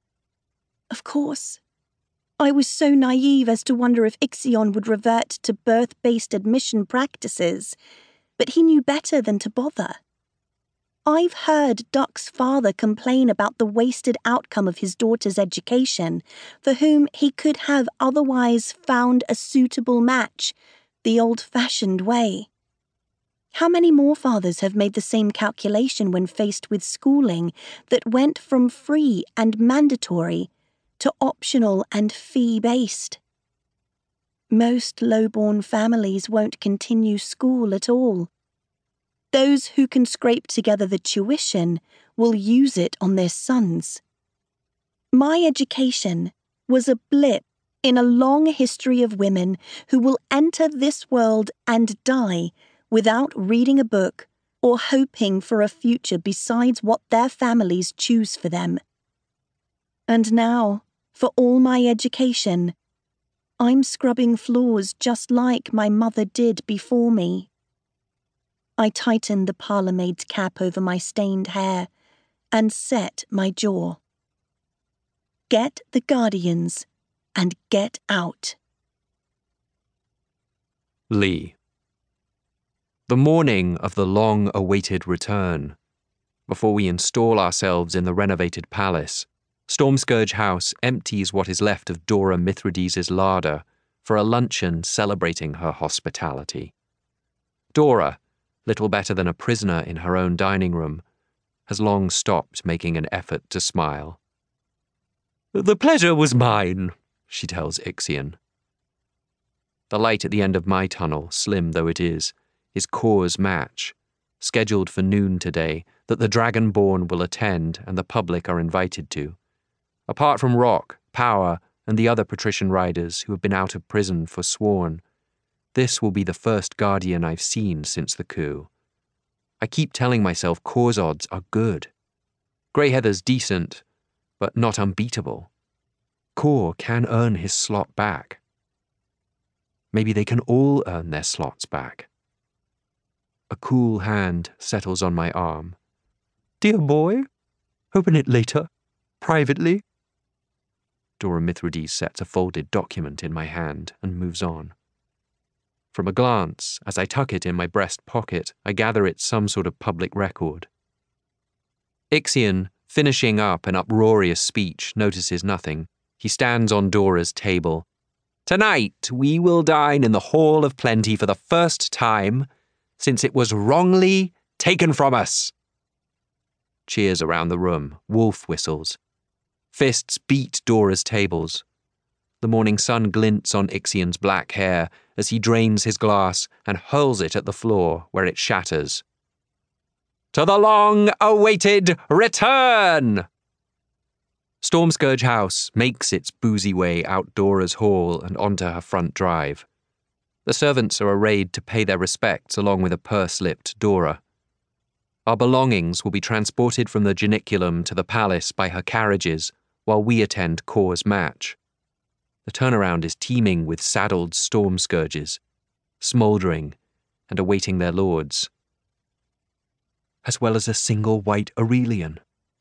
[SPEAKER 3] Of course, I was so naive as to wonder if Ixion would revert to birth-based admission practices, but he knew better than to bother. I've heard Duck's father complain about the wasted outcome of his daughter's education, for whom he could have otherwise found a suitable match, the old-fashioned way. How many more fathers have made the same calculation when faced with schooling that went from free and mandatory to optional and fee-based? Most low-born families won't continue school at all. Those who can scrape together the tuition will use it on their sons. My education was a blip in a long history of women who will enter this world and die without reading a book or hoping for a future besides what their families choose for them. And now, for all my education, I'm scrubbing floors just like my mother did before me. I tighten the parlour-maid's cap over my stained hair and set my jaw. Get the Guardians and get out.
[SPEAKER 1] Lee. The morning of the long-awaited return. Before we install ourselves in the renovated palace, Stormscourge House empties what is left of Dora Mithrides' larder for a luncheon celebrating her hospitality. Dora, little better than a prisoner in her own dining room, has long stopped making an effort to smile. "The pleasure was mine," she tells Ixion. The light at the end of my tunnel, slim though it is, is Kor's match, scheduled for noon today, that the Dragonborn will attend and the public are invited to. Apart from Rock, Power, and the other patrician riders who have been out of prison forsworn, this will be the first Guardian I've seen since the coup. I keep telling myself Kor's odds are good. Greyheather's decent, but not unbeatable. Kor can earn his slot back. Maybe they can all earn their slots back. A cool hand settles on my arm. "Dear boy, open it later, privately." Dora Mithrides sets a folded document in my hand and moves on. From a glance, as I tuck it in my breast pocket, I gather it's some sort of public record. Ixion, finishing up an uproarious speech, notices nothing. He stands on Dora's table. "Tonight we will dine in the Hall of Plenty for the first time since it was wrongly taken from us." Cheers around the room, wolf whistles. Fists beat Dora's tables. The morning sun glints on Ixion's black hair as he drains his glass and hurls it at the floor where it shatters. "To the long-awaited return!" Stormscourge House makes its boozy way out Dora's hall and onto her front drive. The servants are arrayed to pay their respects along with a purse-lipped Dora. Our belongings will be transported from the Janiculum to the palace by her carriages while we attend Kor's match. The turnaround is teeming with saddled Stormscourges, smouldering and awaiting their lords, as well as a single white Aurelian.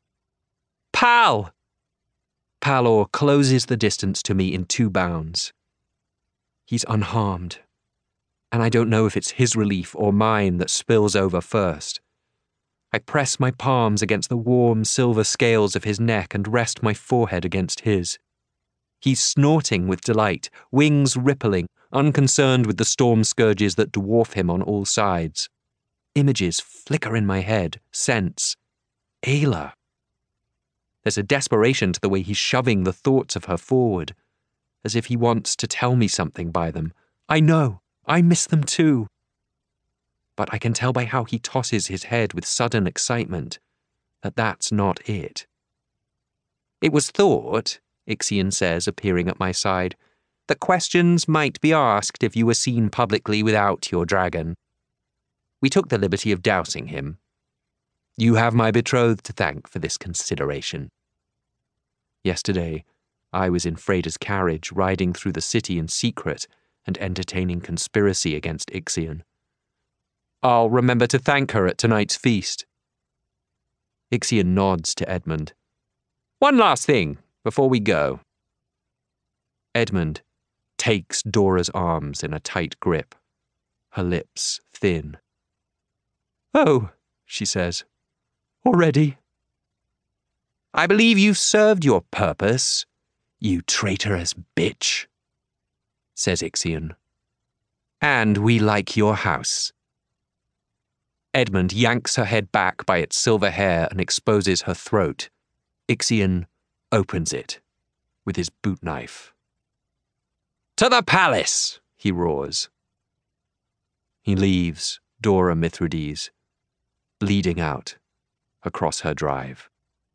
[SPEAKER 1] "Pal!" Palor closes the distance to me in two bounds. He's unharmed, and I don't know if it's his relief or mine that spills over first. I press my palms against the warm silver scales of his neck and rest my forehead against his. He's snorting with delight, wings rippling, unconcerned with the storm scourges that dwarf him on all sides. Images flicker in my head, sense. Ayla. There's a desperation to the way he's shoving the thoughts of her forward, as if he wants to tell me something by them. I know, I miss them too. But I can tell by how he tosses his head with sudden excitement that that's not it. It was thought, Ixion says, appearing at my side, that questions might be asked if you were seen publicly without your dragon. We took the liberty of dousing him. You have my betrothed to thank for this consideration. Yesterday, I was in Freda's carriage, riding through the city in secret and entertaining conspiracy against Ixion. I'll remember to thank her at tonight's feast. Ixion nods to Edmund. One last thing before we go. Edmund takes Dora's arms in a tight grip, her lips thin. Oh, she says, already? I believe you've served your purpose, you traitorous bitch, says Ixion. And we like your house. Edmund yanks her head back by its silver hair and exposes her throat. Ixion opens it with his boot knife. To the palace, he roars. He leaves Dora Mithrides, bleeding out across her drive.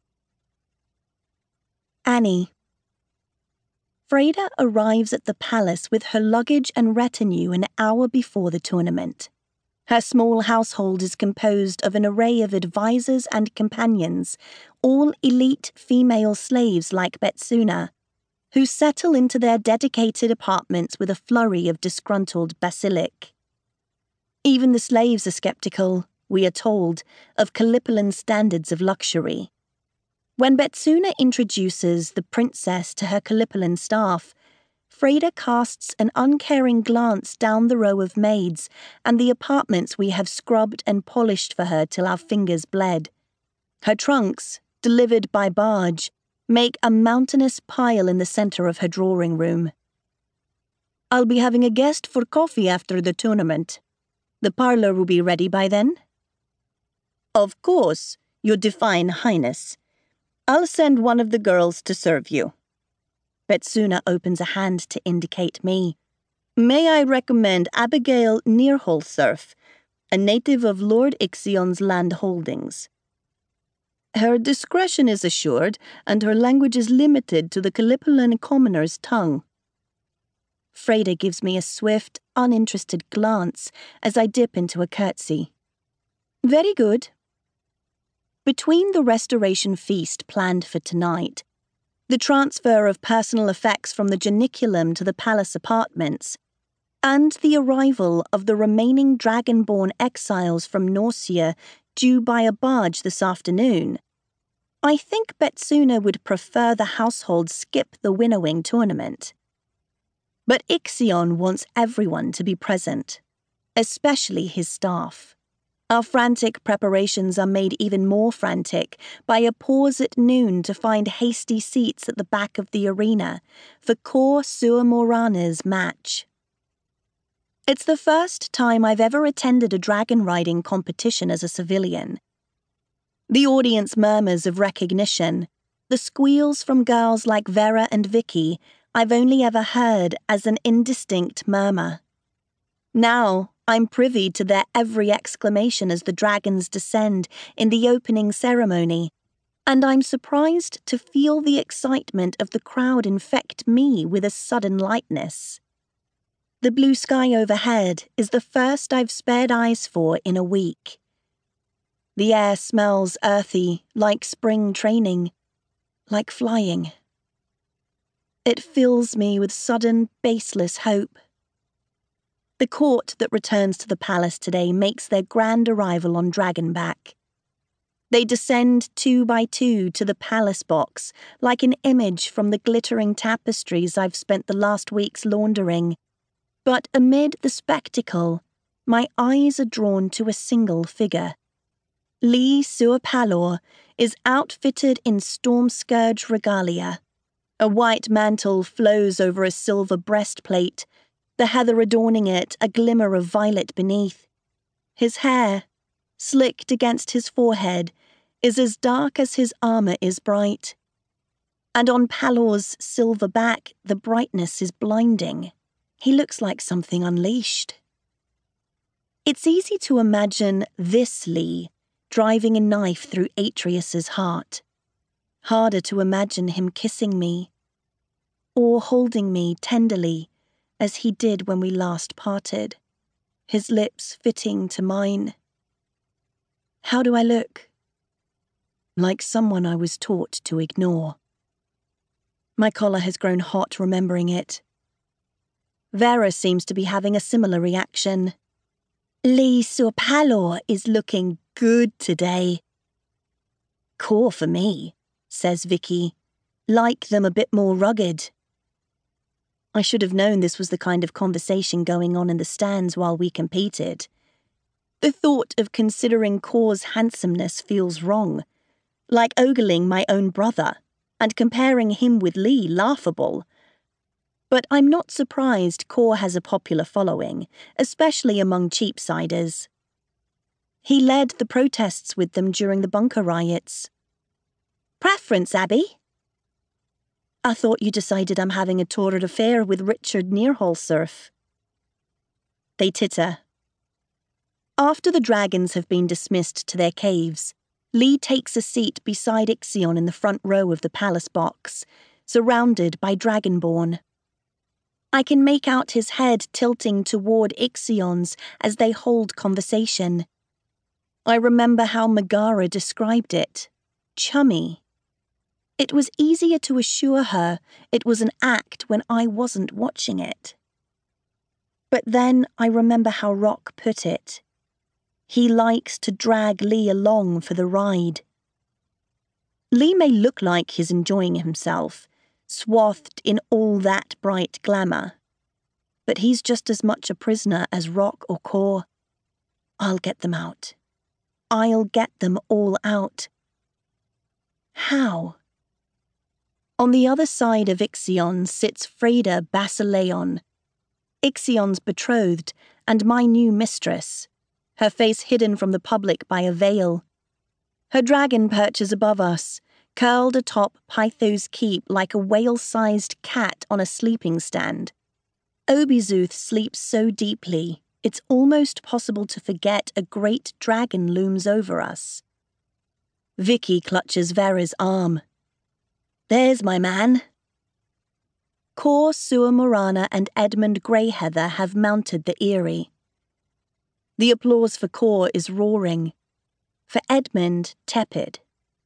[SPEAKER 3] Annie. Freda arrives at the palace with her luggage and retinue an hour before the tournament. Her small household is composed of an array of advisors and companions, all elite female slaves like Betsuna, who settle into their dedicated apartments with a flurry of disgruntled basilic. Even the slaves are skeptical, we are told, of Callipolan's standards of luxury. When Betsuna introduces the princess to her Callipolan staff, Freda casts an uncaring glance down the row of maids and the apartments we have scrubbed and polished for her till our fingers bled. Her trunks, delivered by barge, make a mountainous pile in the centre of her drawing room. I'll be having a guest for coffee after the tournament. The parlour will be ready by then? Of course, your divine highness. I'll send one of the girls to serve you. Betsuna opens a hand to indicate me. May I recommend Abigail Nearholsurf, a native of Lord Ixion's land holdings. Her discretion is assured, and her language is limited to the Callipolan commoner's tongue. Freda gives me a swift, uninterested glance as I dip into a curtsy. Very good. Between the restoration feast planned for tonight, the transfer of personal effects from the Janiculum to the palace apartments, and the arrival of the remaining dragonborn exiles from Norcia due by a barge this afternoon, I think Betsuna would prefer the household skip the winnowing tournament. But Ixion wants everyone to be present, especially his staff. Our frantic preparations are made even more frantic by a pause at noon to find hasty seats at the back of the arena for Cor Sua Morana's match. It's the first time I've ever attended a dragon riding competition as a civilian. The audience murmurs of recognition, the squeals from girls like Vera and Vicky I've only ever heard as an indistinct murmur. Now, I'm privy to their every exclamation as the dragons descend in the opening ceremony, and I'm surprised to feel the excitement of the crowd infect me with a sudden lightness. The blue sky overhead is the first I've spared eyes for in a week. The air smells earthy, like spring training, like flying. It fills me with sudden, baseless hope. The court that returns to the palace today makes their grand arrival on Dragonback. They descend two by two to the palace box, like an image from the glittering tapestries I've spent the last weeks laundering. But amid the spectacle, my eyes are drawn to a single figure. Lee Suapalor is outfitted in storm-scourge regalia. A white mantle flows over a silver breastplate, the heather adorning it a glimmer of violet beneath. His hair, slicked against his forehead, is as dark as his armour is bright. And on Palor's silver back, the brightness is blinding. He looks like something unleashed. It's easy to imagine this Lee driving a knife through Atreus's heart. Harder to imagine him kissing me, or holding me tenderly as he did when we last parted, his lips fitting to mine. How do I look? Like someone I was taught to ignore. My collar has grown hot remembering it. Vera seems to be having a similar reaction. Lee Sur Palor is looking good today. Core for me, says Vicky. Like them a bit more rugged. I should have known this was the kind of conversation going on in the stands while we competed. The thought of considering Core's handsomeness feels wrong, like ogling my own brother, and comparing him with Lee laughable. But I'm not surprised Core has a popular following, especially among Cheapsiders. He led the protests with them during the bunker riots. Preference, Abby? I thought you decided I'm having a torrid affair with Richard Nearholsurf. They titter. After the dragons have been dismissed to their caves, Lee takes a seat beside Ixion in the front row of the palace box, surrounded by Dragonborn. I can make out his head tilting toward Ixion's as they hold conversation. I remember how Megara described it. Chummy. It was easier to assure her it was an act when I wasn't watching it. But then I remember how Rock put it. He likes to drag Lee along for the ride. Lee may look like he's enjoying himself, swathed in all that bright glamour. But he's just as much a prisoner as Rock or Core. I'll get them out. I'll get them all out. How? On the other side of Ixion sits Freda Basileon, Ixion's betrothed and my new mistress, her face hidden from the public by a veil. Her dragon perches above us, curled atop Pytho's keep like a whale-sized cat on a sleeping stand. Obizuth sleeps so deeply, it's almost possible to forget a great dragon looms over us. Vicky clutches Vera's arm. There's my man. Core, Sua Morana and Edmund Greyheather have mounted the Eyrie. The applause for Core is roaring, for Edmund tepid.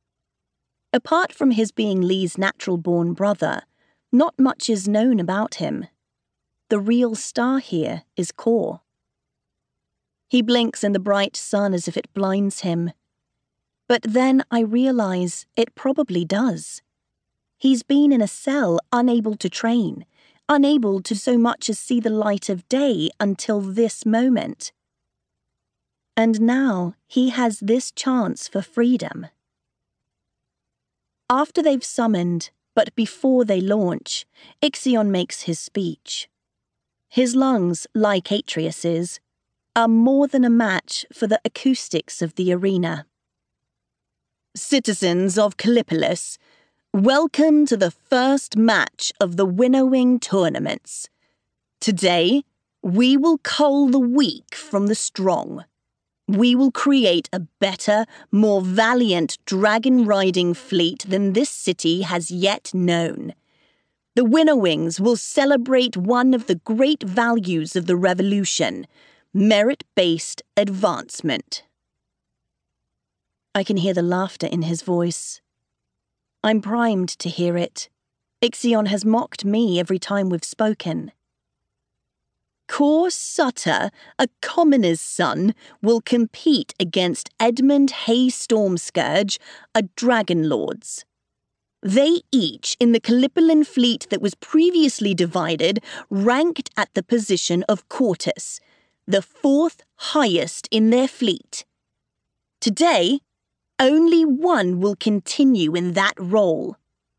[SPEAKER 3] Apart from his being Lee's natural-born brother, not much is known about him. The real star here is Core. He blinks in the bright sun as if it blinds him. But then I realize it probably does. He's been in a cell, unable to train, unable to so much as see the light of day until this moment. And now he has this chance for freedom. After they've summoned, but before they launch, Ixion makes his speech. His lungs, like Atreus's, are more than a match for the acoustics of the arena. Citizens of Callipolis, welcome to the first match of the Winnowing tournaments. Today, we will cull the weak from the strong. We will create a better, more valiant dragon-riding fleet than this city has yet known. The Winnowings will celebrate one of the great values of the revolution, merit-based advancement. I can hear the laughter in his voice. I'm primed to hear it. Ixion has mocked me every time we've spoken. Core Sutter, a commoner's son, will compete against Edmund Hay Stormscourge, a Dragonlord's. They each, in the Callipolan fleet that was previously divided, ranked at the position of Quartus, the fourth highest in their fleet. Today, only one will continue in that role.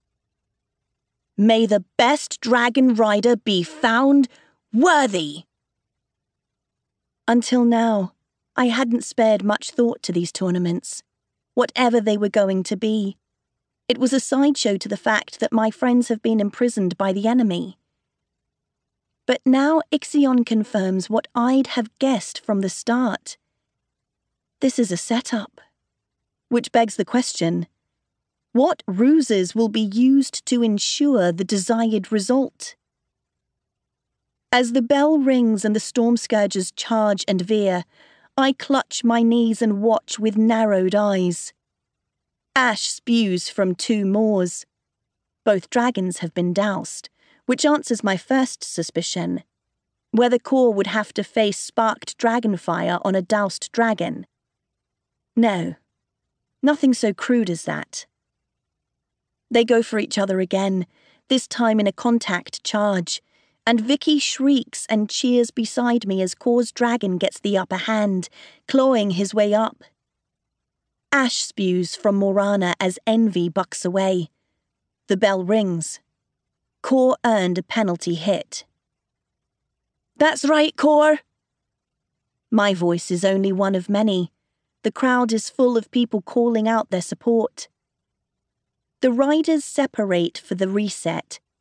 [SPEAKER 3] May the best dragon rider be found worthy. Until now, I hadn't spared much thought to these tournaments. whatever they were going to be. It was a sideshow to the fact that my friends have been imprisoned by the enemy. But now Ixion confirms what I'd have guessed from the start. This is a setup. Which begs the question, what ruses will be used to ensure the desired result? As the bell rings and the storm scourges charge and veer, I clutch my knees and watch with narrowed eyes. Ash spews from two moors. Both dragons have been doused, which answers my first suspicion, whether Kor would have to face sparked dragonfire on a doused dragon. No, nothing so crude as that. They go for each other again, this time in a contact charge, and Vicky shrieks and cheers beside me as Kor's dragon gets the upper hand, clawing his way up. Ash spews from Morana as Envy bucks away. The bell rings. Kor earned a penalty hit. "That's right, Kor!" My voice is only one of many. The crowd is full of people calling out their support. The riders separate for the reset,